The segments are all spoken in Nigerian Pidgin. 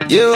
You.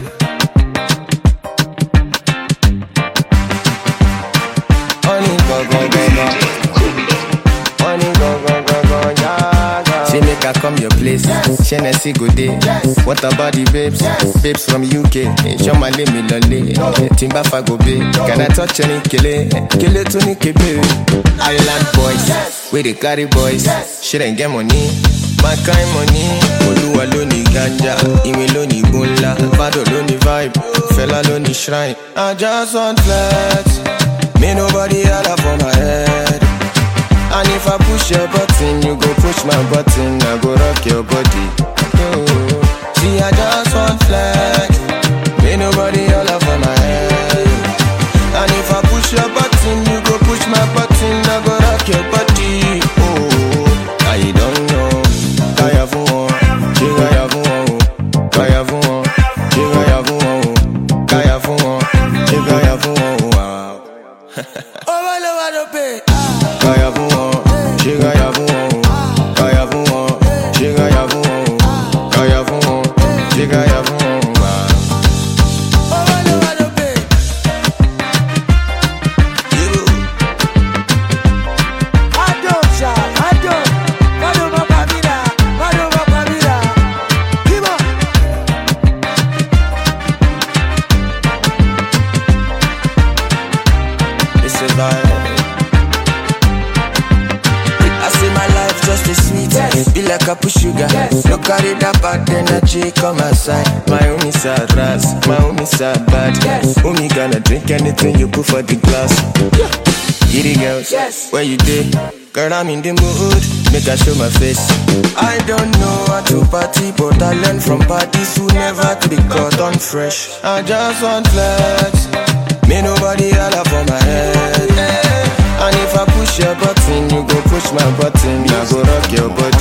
Honey, go, go, go, go. Honey, go, go, go, go, yeah, yeah. She make her come your place. Hennessy go day. What about the babes? Babes from UK. Show my name, Lolly. Timba Fago Bay. Can I touch any kele? Kele to Nikebe. Island boys. We the carry boys. She didn't get money. My kind money. Oluwa loni ganja. Ime loni bunla. Vado loni vibe. Fella loni shrine. I just want flex. Me nobody holla for my head. And if I push your button, you go push my button. I go rock your body. Oh. See, I just want flex. Me nobody holla for my head. And if I push your button, you go push my button. I go rock your body. Oh, I don't know. Kaya vuon, chigaya vuon, kaya vuon, chigaya vuon, kaya vuon, chigaya vuon. Wow. Oh, I know I don't pay. Kaya vuon, chigaya vuon, kaya vuon, chigaya vuon, kaya vuon, chigaya vuon. Wow. Oh, I know I don't pay. You. I don't shout, I don't. I say my life just a sweet, be like a push sugar. No carry that bad energy, come outside. My own is a ras, my own is a bad. Only gonna drink anything you put for the glass. Giddy girls, where you dey? Girl, I'm in the mood, make I show my face. I don't know how to party, but I learn from parties who never to be caught on fresh. I just want flex. Me nobody holla for my head. And if I push your button, you go push my button. I go rock your body.